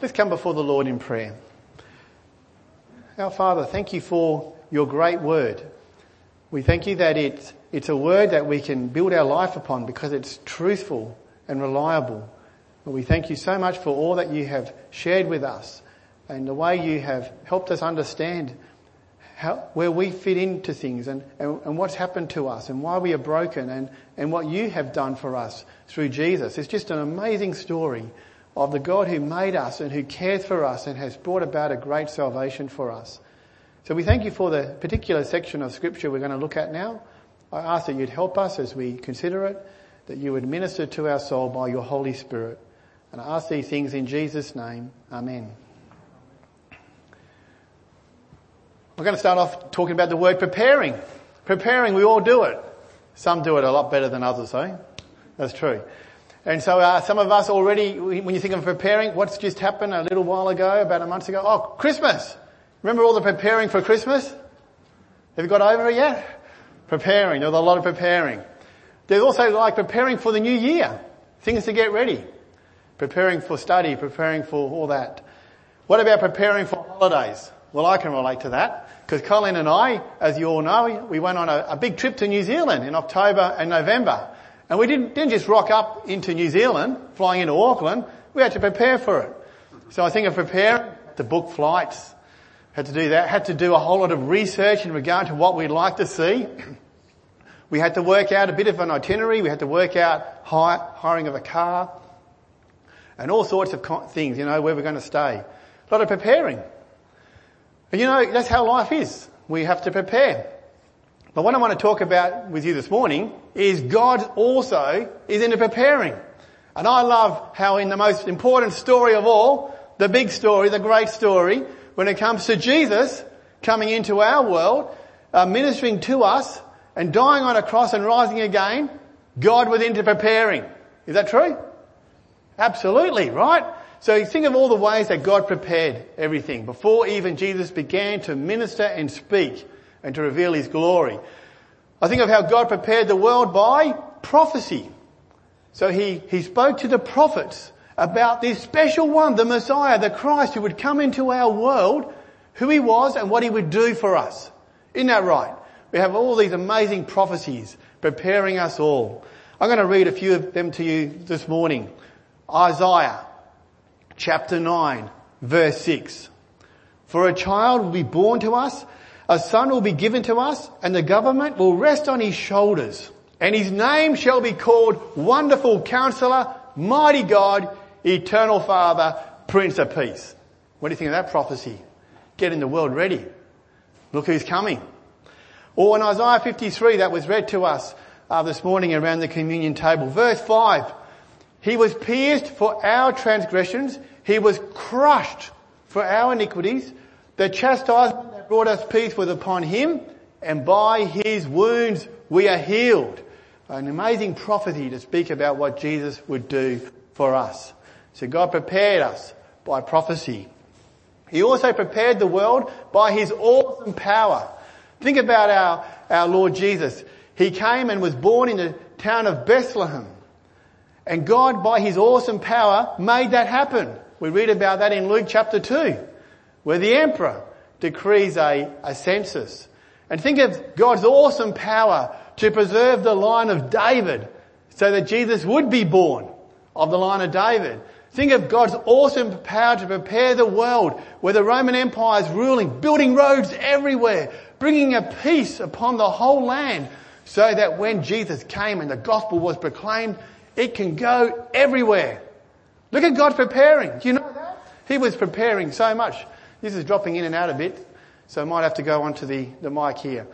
Let's come before the Lord in prayer. Our Father, thank you for your great word. We thank you that it's a word that we can build our life upon because it's truthful and reliable. But we thank you so much for all that you have shared with us and the way you have helped us understand where we fit into things and what's happened to us and why we are broken and what you have done for us through Jesus. It's just an amazing story of the God who made us and who cares for us and has brought about a great salvation for us. So we thank you for the particular section of scripture we're going to look at now. I ask that you'd help us as we consider it, that you would minister to our soul by your Holy Spirit. And I ask these things in Jesus' name. Amen. We're going to start off talking about the word preparing. Preparing, we all do it. Some do it a lot better than others, eh? That's true. And so some of us already, when you think of preparing, what's just happened a little while ago, about a month ago? Oh, Christmas. Remember all the preparing for Christmas? Have you got over it yet? Preparing. There was a lot of preparing. There's also like preparing for the new year. Things to get ready. Preparing for study, preparing for all that. What about preparing for holidays? Well, I can relate to that because Colin and I, as you all know, we went on a big trip to New Zealand in October and November. And we didn't just rock up into New Zealand, flying into Auckland. We had to prepare for it. So I think of preparing, to book flights, had to do that, had to do a whole lot of research in regard to what we'd like to see. We had to work out a bit of an itinerary. We had to work out hiring of a car and all sorts of things, where we're going to stay. A lot of preparing. And that's how life is. We have to prepare. But what I want to talk about with you this morning is God also is into preparing. And I love how in the most important story of all, the big story, the great story, when it comes to Jesus coming into our world, ministering to us and dying on a cross and rising again, God was into preparing. Is that true? Absolutely, right? So you think of all the ways that God prepared everything before even Jesus began to minister and speak and to reveal his glory. I think of how God prepared the world by prophecy. So he spoke to the prophets about this special one, the Messiah, the Christ who would come into our world, who he was and what he would do for us. Isn't that right? We have all these amazing prophecies preparing us all. I'm going to read a few of them to you this morning. Isaiah chapter 9 verse 6. For a child will be born to us, a son will be given to us, and the government will rest on his shoulders. And his name shall be called Wonderful Counselor, Mighty God, Eternal Father, Prince of Peace. What do you think of that prophecy? Getting the world ready. Look who's coming. Or in Isaiah 53 that was read to us this morning around the communion table. Verse 5. He was pierced for our transgressions. He was crushed for our iniquities. The chastisement that brought us peace was upon him, and by his wounds we are healed. An amazing prophecy to speak about what Jesus would do for us. So God prepared us by prophecy. He also prepared the world by his awesome power. Think about our Lord Jesus. He came and was born in the town of Bethlehem. And God, by his awesome power, made that happen. We read about that in Luke chapter 2, where the emperor decrees a census. And think of God's awesome power to preserve the line of David so that Jesus would be born of the line of David. Think of God's awesome power to prepare the world where the Roman Empire is ruling, building roads everywhere, bringing a peace upon the whole land so that when Jesus came and the gospel was proclaimed, it can go everywhere. Look at God preparing. Do you know that? He was preparing so much. This is dropping in and out a bit, so I might have to go onto the mic here.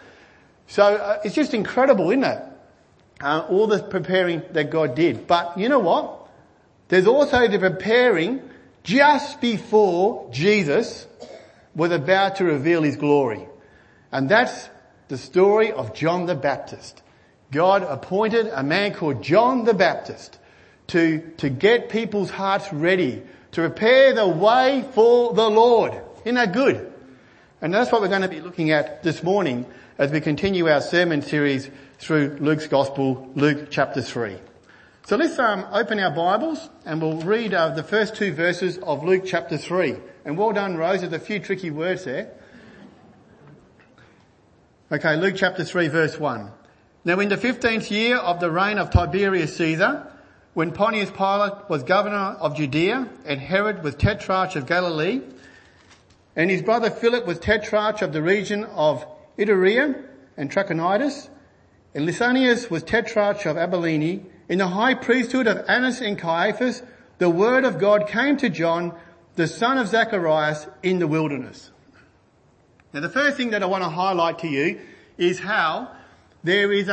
So it's just incredible, isn't it? All the preparing that God did. But you know what? There's also the preparing just before Jesus was about to reveal his glory. And that's the story of John the Baptist. God appointed a man called John the Baptist to get people's hearts ready, to prepare the way for the Lord. Isn't that good? And that's what we're going to be looking at this morning as we continue our sermon series through Luke's Gospel, Luke chapter 3. So let's open our Bibles and we'll read the first two verses of Luke chapter 3. And well done, Rose, there's a few tricky words there. Okay, Luke chapter 3 verse 1. Now in the 15th year of the reign of Tiberius Caesar, when Pontius Pilate was governor of Judea and Herod was tetrarch of Galilee, and his brother Philip was tetrarch of the region of Iturea and Trachonitis, and Lysanias was tetrarch of Abilene, in the high priesthood of Annas and Caiaphas, the word of God came to John, the son of Zacharias, in the wilderness. Now the first thing that I want to highlight to you is how there is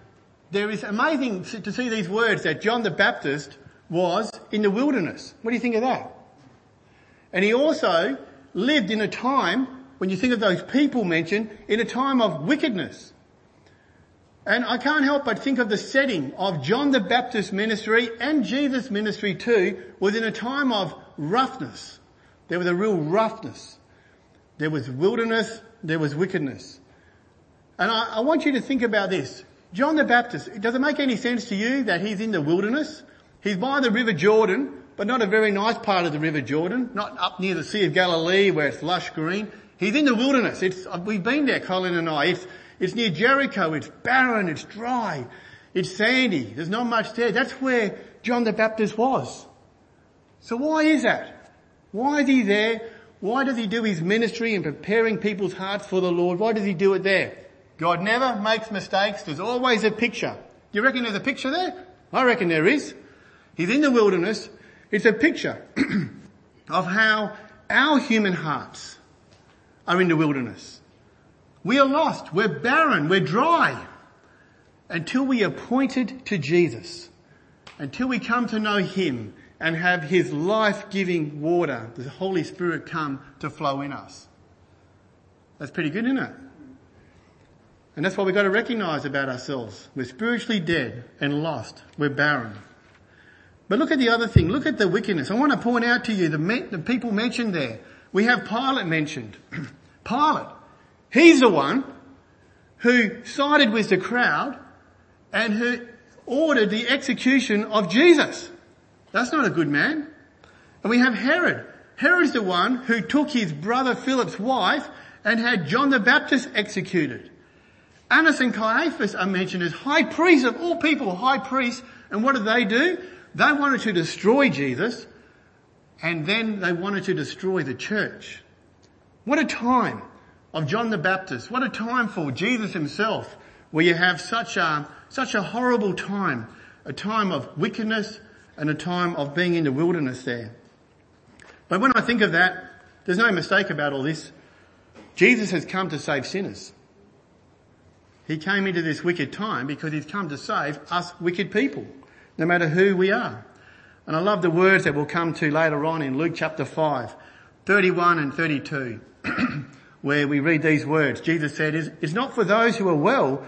amazing to see these words that John the Baptist was in the wilderness. What do you think of that? And he also lived in a time, when you think of those people mentioned, in a time of wickedness. And I can't help but think of the setting of John the Baptist's ministry and Jesus' ministry too was in a time of roughness. There was a real roughness. There was wilderness, there was wickedness. And I want you to think about this. John the Baptist, does it make any sense to you that he's in the wilderness? He's by the River Jordan, but not a very nice part of the River Jordan, not up near the Sea of Galilee where it's lush green. He's in the wilderness. We've been there, Colin and I. It's near Jericho. It's barren. It's dry. It's sandy. There's not much there. That's where John the Baptist was. So why is that? Why is he there? Why does he do his ministry in preparing people's hearts for the Lord? Why does he do it there? God never makes mistakes. There's always a picture. Do you reckon there's a picture there? I reckon there is. He's in the wilderness. It's a picture of how our human hearts are in the wilderness. We are lost. We're barren. We're dry. Until we are pointed to Jesus. Until we come to know him and have his life-giving water, the Holy Spirit, come to flow in us. That's pretty good, isn't it? And that's what we've got to recognise about ourselves. We're spiritually dead and lost. We're barren. But look at the other thing. Look at the wickedness. I want to point out to you the people mentioned there. We have Pilate mentioned. Pilate. He's the one who sided with the crowd and who ordered the execution of Jesus. That's not a good man. And we have Herod. Herod's the one who took his brother Philip's wife and had John the Baptist executed. Annas and Caiaphas are mentioned as high priests of all people, high priests. And what did they do? They wanted to destroy Jesus and then they wanted to destroy the church. What a time of John the Baptist. What a time for Jesus himself, where you have such a horrible time, a time of wickedness and a time of being in the wilderness there. But when I think of that, there's no mistake about all this. Jesus has come to save sinners. He came into this wicked time because he's come to save us wicked people, no matter who we are. And I love the words that we'll come to later on in Luke chapter 5, 31 and 32. Where we read these words. Jesus said, it's not for those who are well,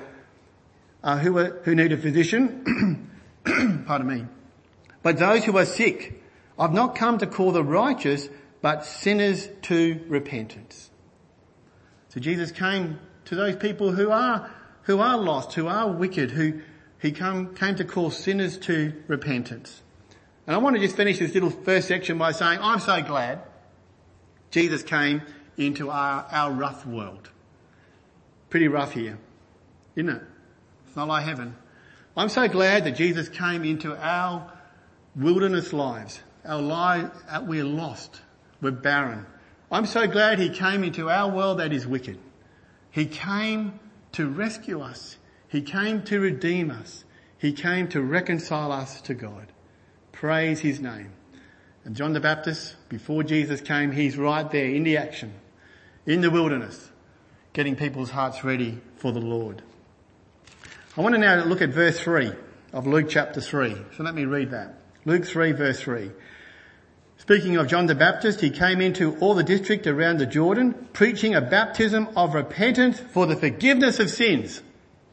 who need a physician, pardon me, but those who are sick. I've not come to call the righteous, but sinners to repentance. So Jesus came to those people who are lost, who are wicked, he came to call sinners to repentance. And I want to just finish this little first section by saying, I'm so glad Jesus came into our rough world. Pretty rough here, isn't it? It's not like heaven. I'm so glad that Jesus came into our wilderness lives. We're lost. We're barren. I'm so glad he came into our world that is wicked. He came to rescue us. He came to redeem us. He came to reconcile us to God. Praise his name. And John the Baptist, before Jesus came, he's right there in the action, in the wilderness, getting people's hearts ready for the Lord. I want to now look at verse 3 of Luke chapter 3. So let me read that. Luke 3 verse 3. Speaking of John the Baptist, he came into all the district around the Jordan, preaching a baptism of repentance for the forgiveness of sins.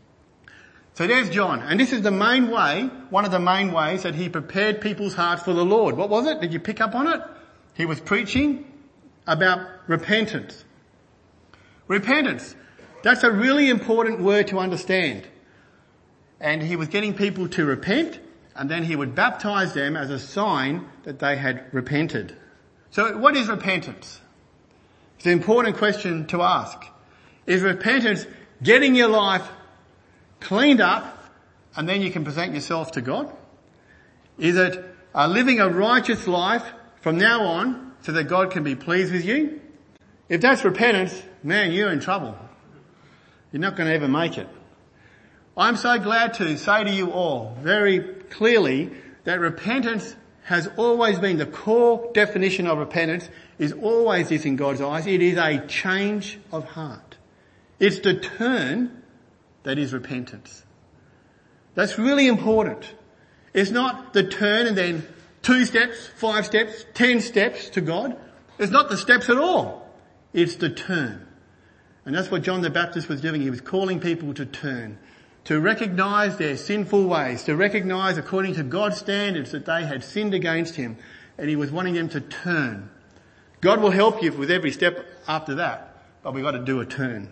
So there's John, and this is the main way, one of the main ways that he prepared people's hearts for the Lord. What was it? Did you pick up on it? He was preaching about repentance. Repentance. That's a really important word to understand. And he was getting people to repent, and then he would baptize them as a sign that they had repented. So what is repentance? It's an important question to ask. Is repentance getting your life cleaned up and then you can present yourself to God? Is it living a righteous life from now on so that God can be pleased with you? If that's repentance, man, you're in trouble. You're not going to ever make it. I'm so glad to say to you all very clearly that repentance has always been the core definition of repentance, is always this in God's eyes. It is a change of heart. It's the turn that is repentance. That's really important. It's not the turn and then 2 steps, 5 steps, 10 steps to God. It's not the steps at all. It's the turn. And that's what John the Baptist was doing. He was calling people to turn, to recognise their sinful ways, to recognise according to God's standards that they had sinned against him, and he was wanting them to turn. God will help you with every step after that, but we've got to do a turn.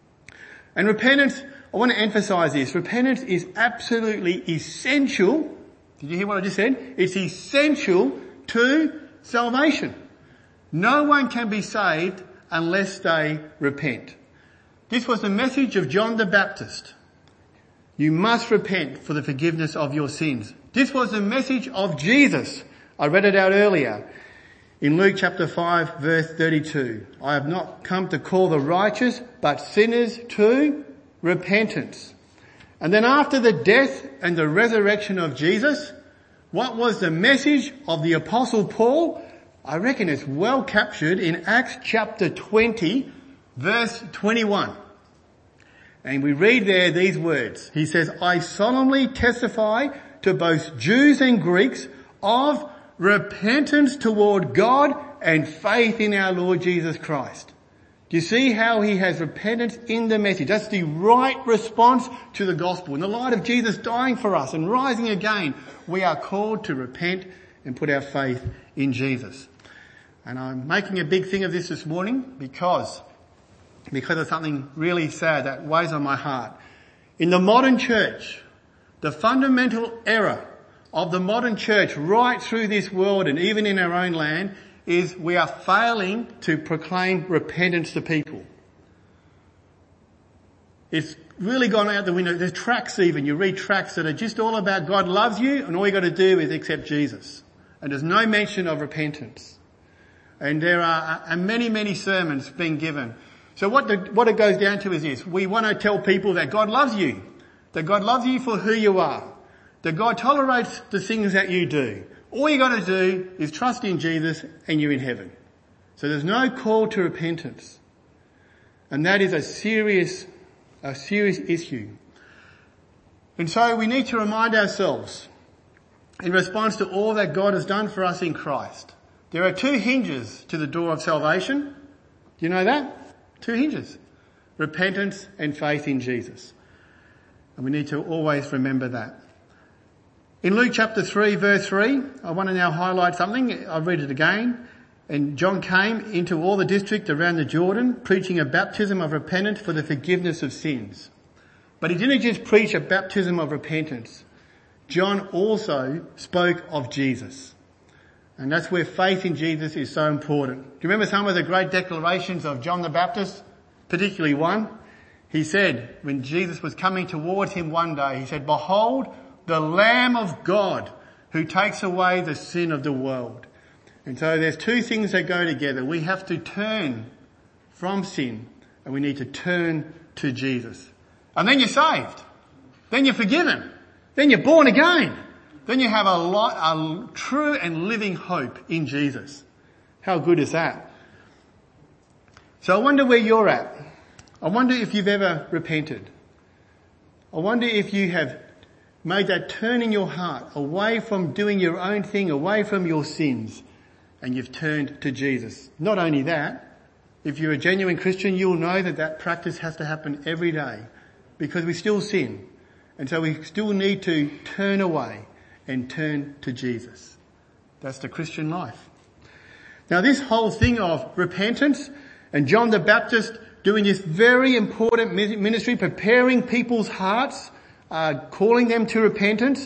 And repentance, I want to emphasise this, repentance is absolutely essential. Did you hear what I just said? It's essential to salvation. No one can be saved unless they repent. This was the message of John the Baptist. You must repent for the forgiveness of your sins. This was the message of Jesus. I read it out earlier in Luke chapter 5 verse 32. I have not come to call the righteous, but sinners to repentance. And then after the death and the resurrection of Jesus, what was the message of the Apostle Paul? I reckon it's well captured in Acts chapter 20 verse 21. And we read there these words. He says, I solemnly testify to both Jews and Greeks of repentance toward God and faith in our Lord Jesus Christ. Do you see how he has repentance in the message? That's the right response to the gospel. In the light of Jesus dying for us and rising again, we are called to repent and put our faith in Jesus. And I'm making a big thing of this morning because of something really sad that weighs on my heart. In the modern church, the fundamental error of the modern church right through this world and even in our own land is we are failing to proclaim repentance to people. It's really gone out the window. There's tracts even, you read tracts that are just all about God loves you and all you got to do is accept Jesus. And there's no mention of repentance. And there are many, many sermons being given. So what it goes down to is this. We want to tell people that God loves you. That God loves you for who you are. That God tolerates the things that you do. All you got to do is trust in Jesus and you're in heaven. So there's no call to repentance. And that is a serious issue. And so we need to remind ourselves in response to all that God has done for us in Christ. There are 2 hinges to the door of salvation. Do you know that? 2 hinges. Repentance and faith in Jesus. And we need to always remember that. In Luke chapter 3 verse 3, I want to now highlight something. I'll read it again. And John came into all the district around the Jordan, preaching a baptism of repentance for the forgiveness of sins. But he didn't just preach a baptism of repentance. John also spoke of Jesus. And that's where faith in Jesus is so important. Do you remember some of the great declarations of John the Baptist? Particularly one. He said, when Jesus was coming towards him one day, he said, behold, the Lamb of God who takes away the sin of the world. And so there's 2 things that go together. We have to turn from sin and we need to turn to Jesus. And then you're saved. Then you're forgiven. Then you're born again. Then you have a true and living hope in Jesus. How good is that? So I wonder where you're at. I wonder if you've ever repented. I wonder if you have made that turn in your heart away from doing your own thing, away from your sins, and you've turned to Jesus. Not only that, if you're a genuine Christian, you'll know that practice has to happen every day because we still sin. And so we still need to turn away and turn to Jesus. That's the Christian life. Now this whole thing of repentance and John the Baptist doing this very important ministry, preparing people's hearts, calling them to repentance,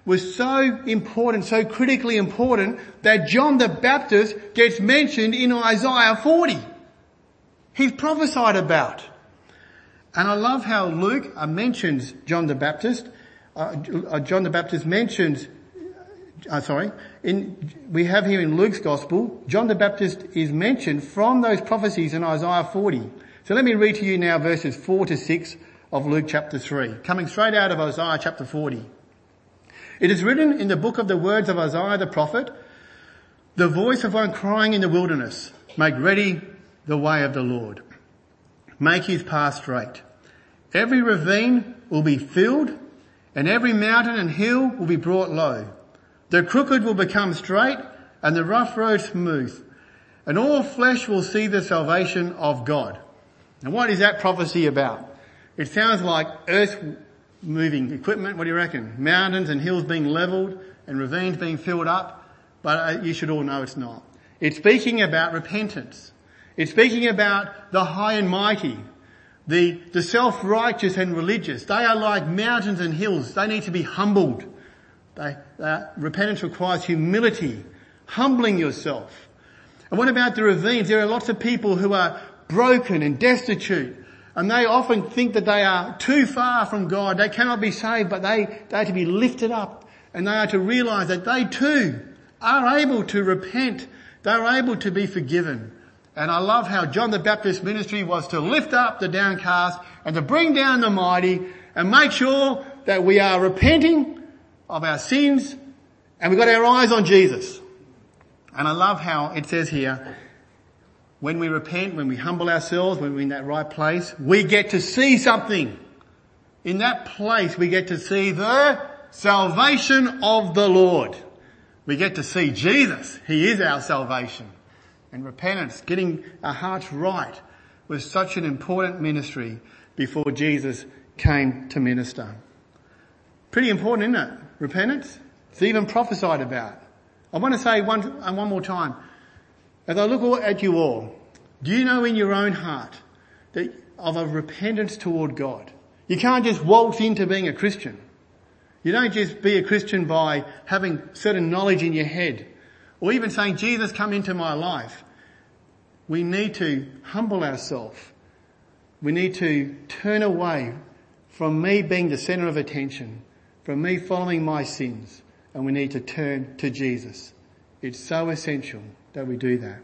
was so important, so critically important, that John the Baptist gets mentioned in Isaiah 40. He's prophesied about. And I love how Luke mentions John the Baptist. John the Baptist mentions, we have here in Luke's Gospel, John the Baptist is mentioned from those prophecies in Isaiah 40. So let me read to you now verses 4 to 6 of Luke chapter 3, coming straight out of Isaiah chapter 40. It is written in the book of the words of Isaiah the prophet, the voice of one crying in the wilderness, make ready the way of the Lord. Make his path straight. Every ravine will be filled, and every mountain and hill will be brought low. The crooked will become straight, and the rough road smooth, and all flesh will see the salvation of God. And what is that prophecy about? It sounds like earth-moving equipment. What do you reckon? Mountains and hills being levelled and ravines being filled up. But you should all know it's not. It's speaking about repentance. It's speaking about the high and mighty, the self-righteous and religious. They are like mountains and hills. They need to be humbled. Repentance requires humility, humbling yourself. And what about the ravines? There are lots of people who are broken and destitute, and they often think that they are too far from God. They cannot be saved, but they are to be lifted up, and they are to realise that they too are able to repent. They are able to be forgiven. And I love how John the Baptist's ministry was to lift up the downcast and to bring down the mighty and make sure that we are repenting of our sins and we've got our eyes on Jesus. And I love how it says here, when we repent, when we humble ourselves, when we're in that right place, we get to see something. In that place, we get to see the salvation of the Lord. We get to see Jesus. He is our salvation. And repentance, getting our hearts right, was such an important ministry before Jesus came to minister. Pretty important, isn't it? Repentance. It's even prophesied about. I want to say one more time. As I look at you all, do you know in your own heart that of a repentance toward God? You can't just waltz into being a Christian. You don't just be a Christian by having certain knowledge in your head or even saying, Jesus, come into my life. We need to humble ourselves. We need to turn away from me being the centre of attention, from me following my sins, and we need to turn to Jesus. It's so essential that we do that.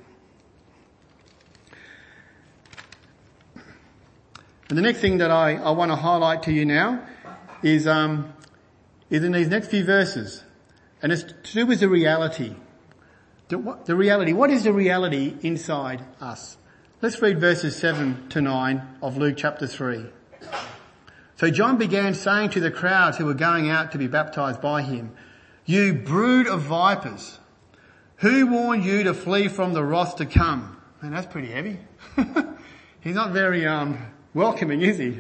And the next thing that I want to highlight to you now is in these next few verses. And it's to do with the reality. The reality. What is the reality inside us? Let's read verses 7 to 9 of Luke chapter 3. So John began saying to the crowds who were going out to be baptized by him, you brood of vipers, who warned you to flee from the wrath to come? Man, that's pretty heavy. He's not very welcoming, is he?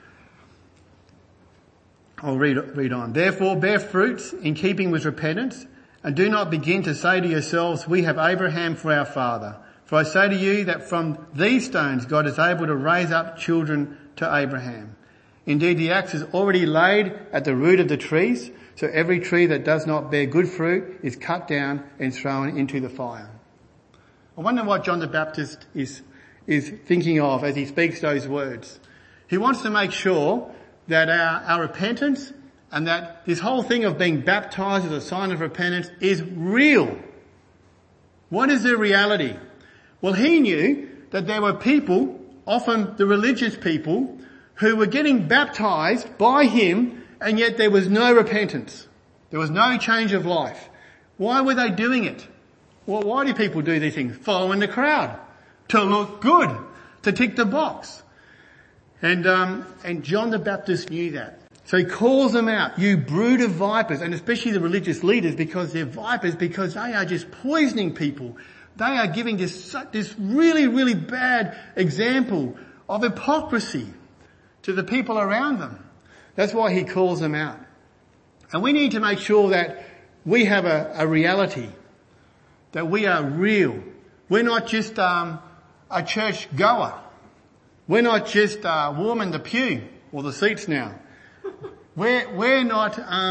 I'll read on. Therefore bear fruits in keeping with repentance, and do not begin to say to yourselves, we have Abraham for our father. For I say to you that from these stones God is able to raise up children to Abraham. Indeed, the axe is already laid at the root of the trees, so every tree that does not bear good fruit is cut down and thrown into the fire. I wonder what John the Baptist is thinking of as he speaks those words. He wants to make sure that our repentance and that this whole thing of being baptized as a sign of repentance is real. What is the reality? Well, he knew that there were people, often the religious people, who were getting baptized by him, and yet there was no repentance. There was no change of life. Why were they doing it? Well, why do people do these things? Following the crowd. To look good. To tick the box. And John the Baptist knew that. So he calls them out, you brood of vipers, and especially the religious leaders, because they're vipers, because they are just poisoning people. They are giving this really, really bad example of hypocrisy to the people around them. That's why he calls them out. And we need to make sure that we have a reality, that we are real. We're not just a church goer. We're not just warming the pew or the seats now. We're not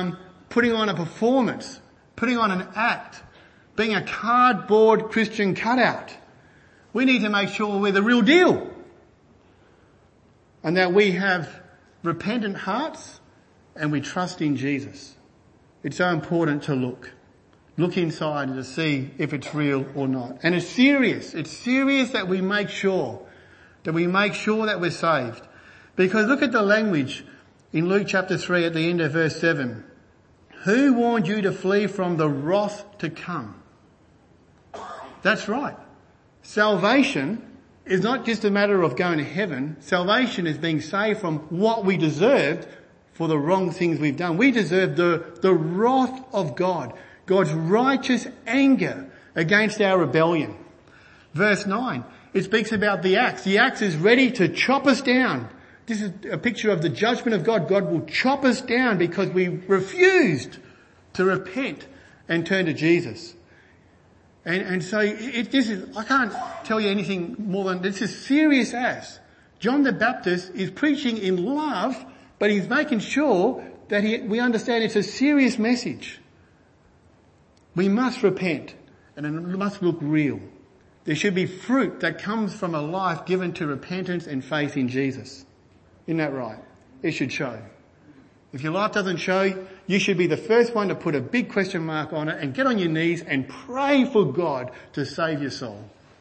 putting on a performance, putting on an act, being a cardboard Christian cutout. We need to make sure we're the real deal. And that we have repentant hearts and we trust in Jesus. It's so important to look inside and to see if it's real or not. And it's serious. It's serious that we make sure that we're saved. Because look at the language in Luke chapter 3 at the end of verse 7. Who warned you to flee from the wrath to come? That's right. Salvation is not just a matter of going to heaven. Salvation is being saved from what we deserved for the wrong things we've done. We deserve the wrath of God, God's righteous anger against our rebellion. Verse 9, it speaks about the axe. The axe is ready to chop us down. This is a picture of the judgment of God. God will chop us down because we refused to repent and turn to Jesus. And so I can't tell you anything more than this is serious as. John the Baptist is preaching in love, but he's making sure that we understand it's a serious message. We must repent and it must look real. There should be fruit that comes from a life given to repentance and faith in Jesus. Isn't that right? It should show. If your life doesn't show, you should be the first one to put a big question mark on it and get on your knees and pray for God to save your soul.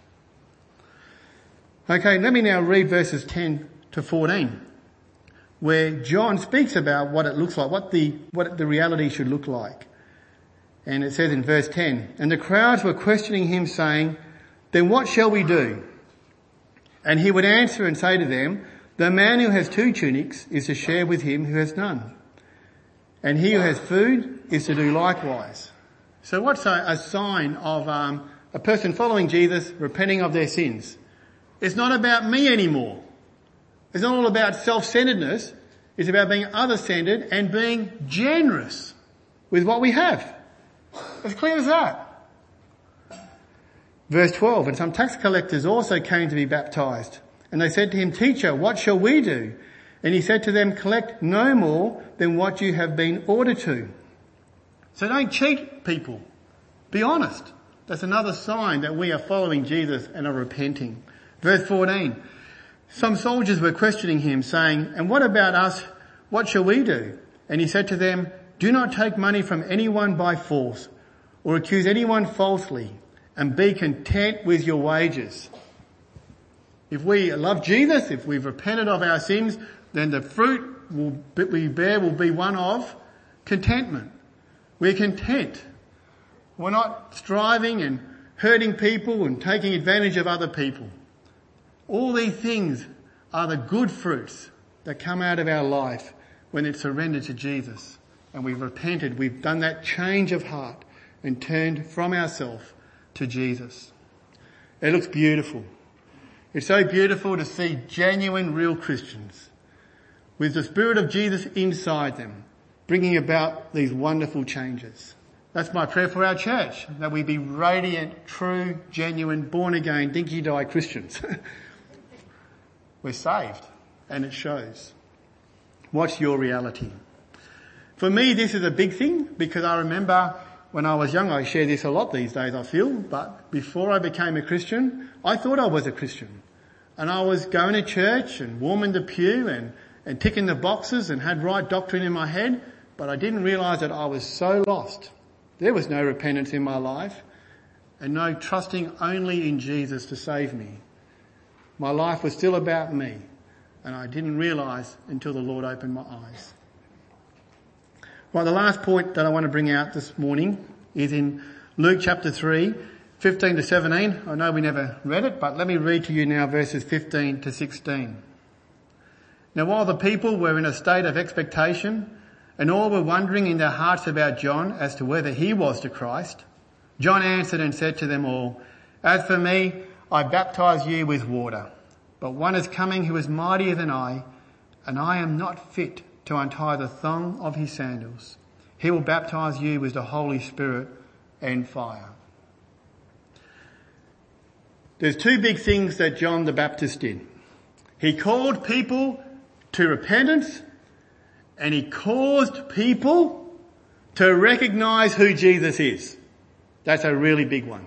Okay, let me now read verses 10 to 14, where John speaks about what it looks like, what the reality should look like. And it says in verse 10, and the crowds were questioning him saying, then what shall we do? And he would answer and say to them, the man who has 2 tunics is to share with him who has none. And he who has food is to do likewise. So what's a sign of a person following Jesus, repenting of their sins? It's not about me anymore. It's not all about self-centeredness. It's about being other-centered and being generous with what we have. As clear as that. Verse 12, and some tax collectors also came to be baptized. And they said to him, teacher, what shall we do? And he said to them, collect no more than what you have been ordered to. So don't cheat people. Be honest. That's another sign that we are following Jesus and are repenting. Verse 14. Some soldiers were questioning him saying, and what about us? What shall we do? And he said to them, do not take money from anyone by force or accuse anyone falsely, and be content with your wages. If we love Jesus, if we've repented of our sins, then the fruit we bear will be one of contentment. We're content. We're not striving and hurting people and taking advantage of other people. All these things are the good fruits that come out of our life when it's surrendered to Jesus. And we've repented, we've done that change of heart and turned from ourselves to Jesus. It looks beautiful. It's so beautiful to see genuine, real Christians with the Spirit of Jesus inside them, bringing about these wonderful changes. That's my prayer for our church, that we be radiant, true, genuine, born-again, dinky-die Christians. We're saved, and it shows. What's your reality? For me, this is a big thing, because I remember when I was young, I share this a lot these days, I feel, but before I became a Christian, I thought I was a Christian. And I was going to church and warming the pew and ticking the boxes and had right doctrine in my head, but I didn't realise that I was so lost. There was no repentance in my life and no trusting only in Jesus to save me. My life was still about me, and I didn't realise until the Lord opened my eyes. Well, the last point that I want to bring out this morning is in Luke chapter 3, 15 to 17. I know we never read it, but let me read to you now verses 15 to 16. Now while the people were in a state of expectation, and all were wondering in their hearts about John as to whether he was the Christ, John answered and said to them all, as for me, I baptize you with water, but one is coming who is mightier than I, and I am not fit to untie the thong of his sandals. He will baptize you with the Holy Spirit and fire. There's 2 big things that John the Baptist did. He called people to repentance, and he caused people to recognise who Jesus is. That's a really big one.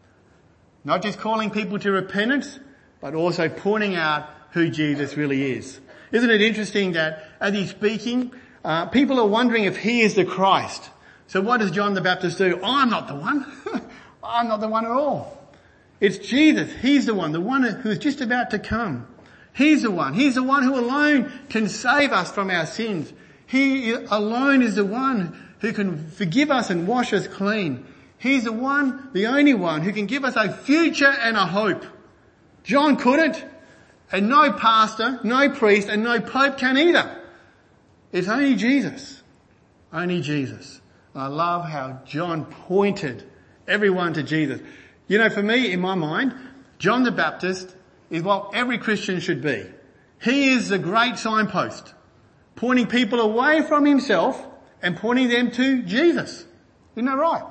Not just calling people to repentance, but also pointing out who Jesus really is. Isn't it interesting that as he's speaking, people are wondering if he is the Christ. So what does John the Baptist do? I'm not the one. I'm not the one at all. It's Jesus. He's the one who's just about to come. He's the one. He's the one who alone can save us from our sins. He alone is the one who can forgive us and wash us clean. He's the one, the only one who can give us a future and a hope. John couldn't, and no pastor, no priest, and no pope can either. It's only Jesus. Only Jesus. I love how John pointed everyone to Jesus. You know, for me, in my mind, John the Baptist is what every Christian should be. He is the great signpost, pointing people away from himself and pointing them to Jesus. Isn't that right?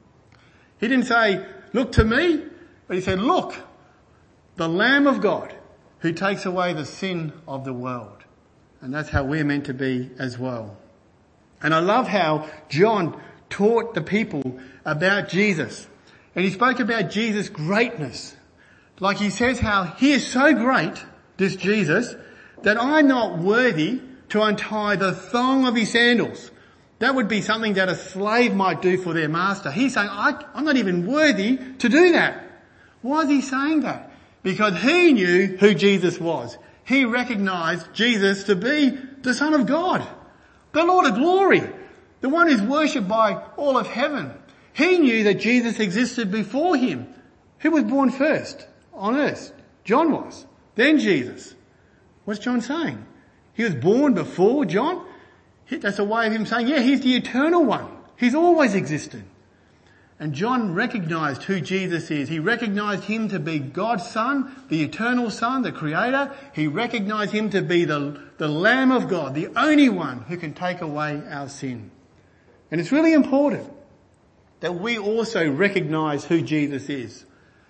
He didn't say, look to me, but he said, look, the Lamb of God who takes away the sin of the world. And that's how we're meant to be as well. And I love how John taught the people about Jesus. And he spoke about Jesus' greatness. Like he says how he is so great, this Jesus, that I'm not worthy to untie the thong of his sandals. That would be something that a slave might do for their master. He's saying, I'm not even worthy to do that. Why is he saying that? Because he knew who Jesus was. He recognised Jesus to be the Son of God, the Lord of glory, the one who's worshipped by all of heaven. He knew that Jesus existed before him. Who was born first on earth? John was. Then Jesus. What's John saying? He was born before John? That's a way of him saying, yeah, he's the eternal one. He's always existed. And John recognised who Jesus is. He recognised him to be God's Son, the eternal Son, the Creator. He recognised him to be the Lamb of God, the only one who can take away our sin. And it's really important that we also recognise who Jesus is.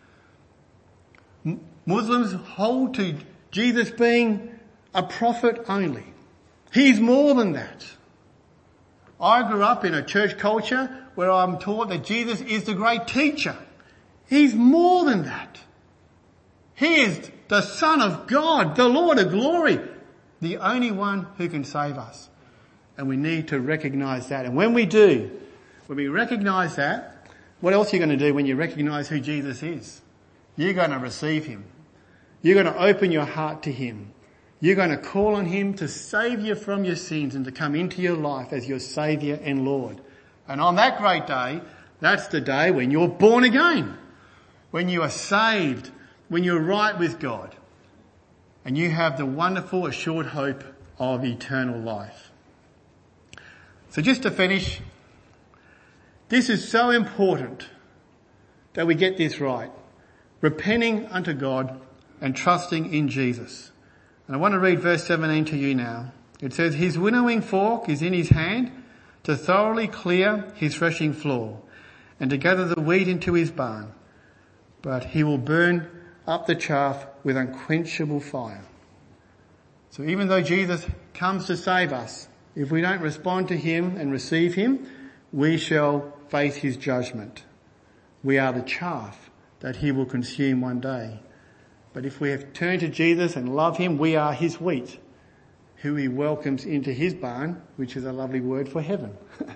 Muslims hold to Jesus being a prophet only. He's more than that. I grew up in a church culture where I'm taught that Jesus is the great teacher. He's more than that. He is the Son of God, the Lord of glory, the only one who can save us. And we need to recognise that. And when we do, when we recognise that, what else are you going to do when you recognise who Jesus is? You're going to receive him. You're going to open your heart to him. You're going to call on him to save you from your sins and to come into your life as your Saviour and Lord. And on that great day, that's the day when you're born again, when you are saved, when you're right with God, and you have the wonderful assured hope of eternal life. So just to finish, this is so important that we get this right. Repenting unto God and trusting in Jesus. And I want to read verse 17 to you now. It says, his winnowing fork is in his hand to thoroughly clear his threshing floor and to gather the wheat into his barn. But he will burn up the chaff with unquenchable fire. So even though Jesus comes to save us, if we don't respond to him and receive him, we shall face his judgment. We are the chaff that he will consume one day. But if we have turned to Jesus and love him, we are his wheat, who he welcomes into his barn, which is a lovely word for heaven.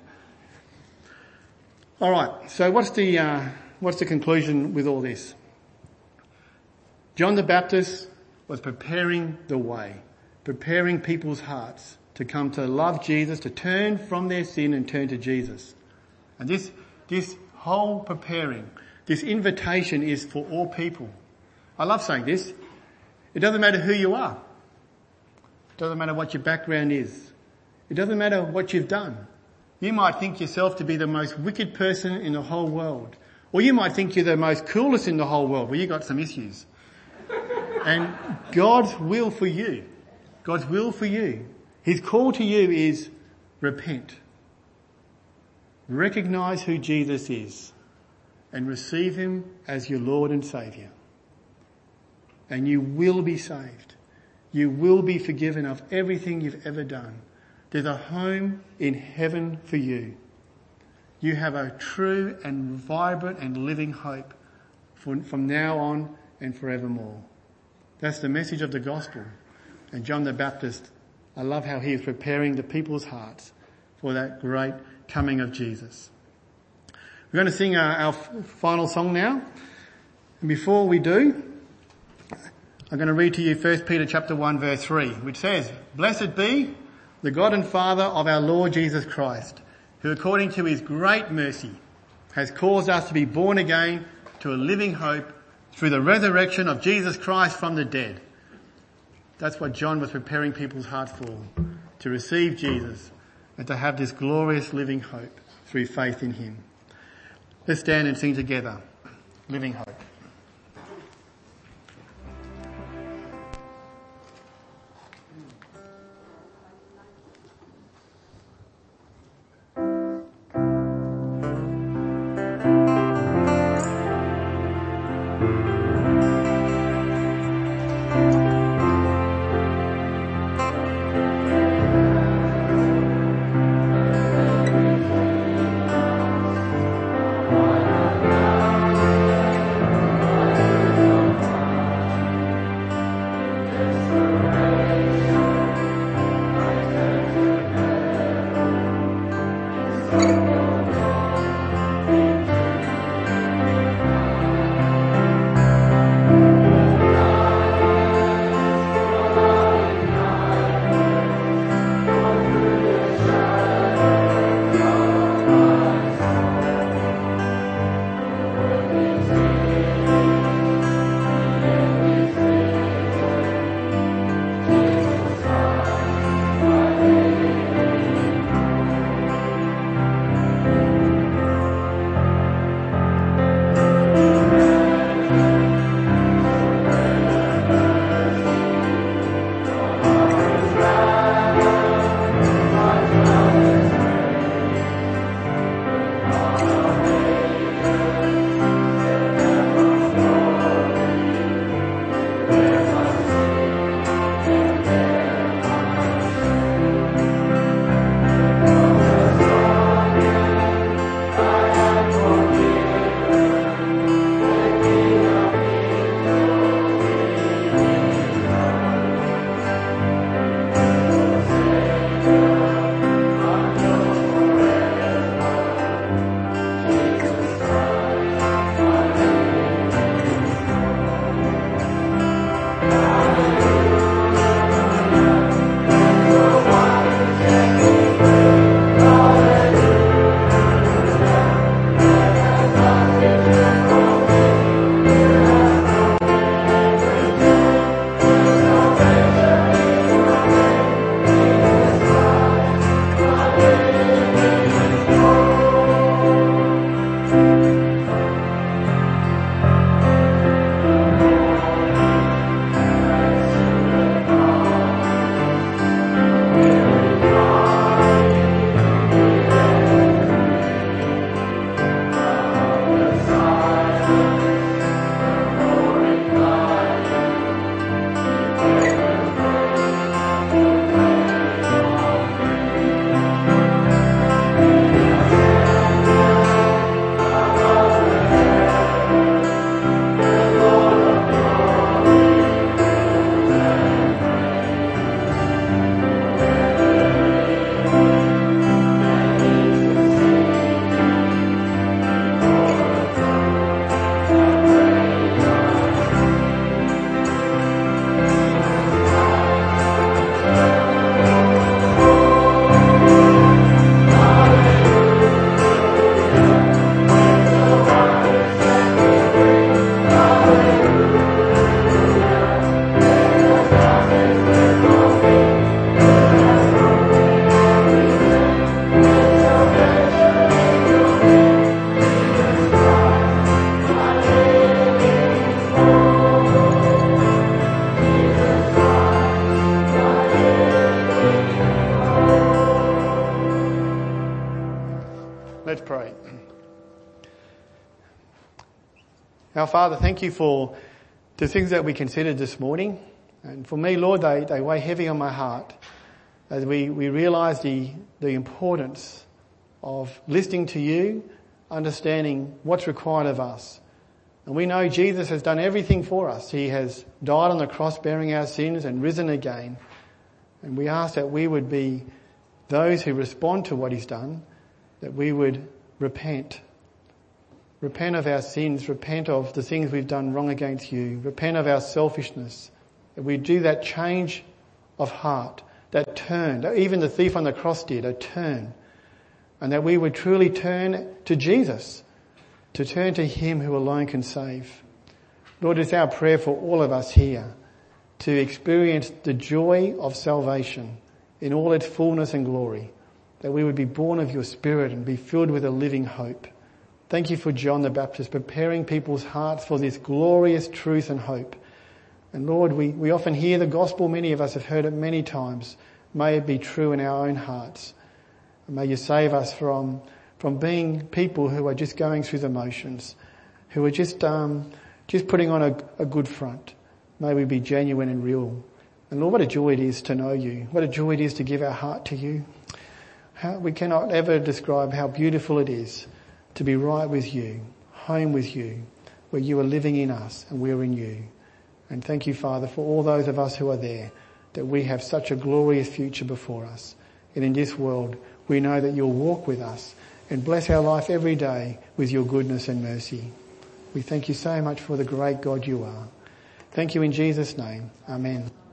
All right, so what's the conclusion with all this? John the Baptist was preparing the way, preparing people's hearts to come to love Jesus, to turn from their sin and turn to Jesus. And this whole preparing, this invitation is for all people. I love saying this. It doesn't matter who you are. It doesn't matter what your background is. It doesn't matter what you've done. You might think yourself to be the most wicked person in the whole world. Or you might think you're the most coolest in the whole world. Well, you've got some issues. And God's will for you, his call to you is repent. Recognise who Jesus is and receive him as your Lord and Saviour. And you will be saved. You will be forgiven of everything you've ever done. There's a home in heaven for you. You have a true and vibrant and living hope from now on and forevermore. That's the message of the gospel. And John the Baptist, I love how he is preparing the people's hearts for that great coming of Jesus. We're going to sing our final song now. And before we do, I'm going to read to you 1 Peter chapter 1 verse 3, which says, "Blessed be the God and Father of our Lord Jesus Christ, who according to his great mercy has caused us to be born again to a living hope through the resurrection of Jesus Christ from the dead." That's what John was preparing people's hearts for, to receive Jesus and to have this glorious living hope through faith in him. Let's stand and sing together, Living Hope. Let's pray. Our Father, thank you for the things that we considered this morning. And for me, Lord, they weigh heavy on my heart as we realise the importance of listening to you, understanding what's required of us. And we know Jesus has done everything for us. He has died on the cross bearing our sins and risen again. And we ask that we would be those who respond to what he's done, that we would repent. Repent of our sins, repent of the things we've done wrong against you, repent of our selfishness, that we do that change of heart, that turn, that even the thief on the cross did, a turn, and that we would truly turn to Jesus, to turn to him who alone can save. Lord, it's our prayer for all of us here to experience the joy of salvation in all its fullness and glory, that we would be born of your Spirit and be filled with a living hope. Thank you for John the Baptist preparing people's hearts for this glorious truth and hope. And Lord, we often hear the gospel, many of us have heard it many times. May it be true in our own hearts. And may you save us from being people who are just going through the motions, who are just putting on a good front. May we be genuine and real. And Lord, what a joy it is to know you. What a joy it is to give our heart to you. We cannot ever describe how beautiful it is to be right with you, home with you, where you are living in us and we're in you. And thank you, Father, for all those of us who are there, that we have such a glorious future before us. And in this world, we know that you'll walk with us and bless our life every day with your goodness and mercy. We thank you so much for the great God you are. Thank you in Jesus' name. Amen.